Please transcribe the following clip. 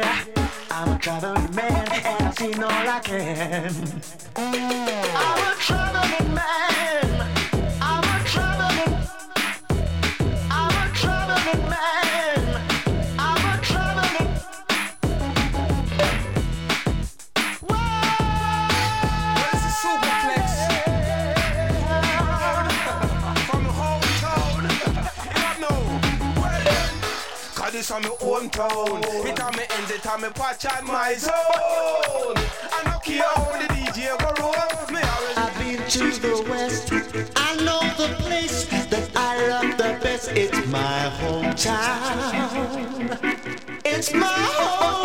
I'm a traveling man and I've seen all I can. I'm a traveling man. I'm a traveling man. I'm a traveling. Where's the superplex? From the hometown. You don't know. Well then, cause this on my hometown. It on me ends, it on me patch on my zone. I don't care how the DJ go roll. Me always I've been to the west. I know the place that I love the best. It's my hometown. It's my home.